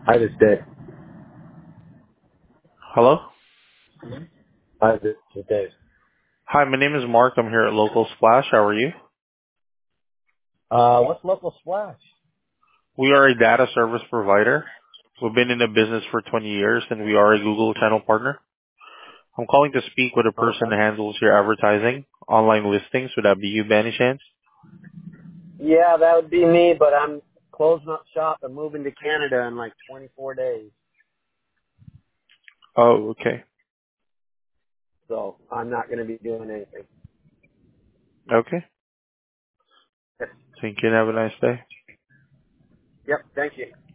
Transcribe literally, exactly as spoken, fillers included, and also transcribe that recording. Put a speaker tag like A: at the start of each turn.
A: I just did.
B: Hello?
A: I just did.
B: Hi, my name is Mark. I'm here at Local Splash. How are you?
A: Uh, what's local splash?
B: We are a data service provider. We've been in the business for twenty years, and we are a Google Channel partner. I'm calling to speak with a person
A: Okay.
B: that handles your advertising, online listings. Would that be you by any chance?
A: Yeah, that would be me, but I'm closing up shop and moving to Canada in like twenty-four days.
B: Oh, okay.
A: So I'm not going to be doing anything.
B: Okay. Thank you, and have a nice day.
A: Yep, thank you.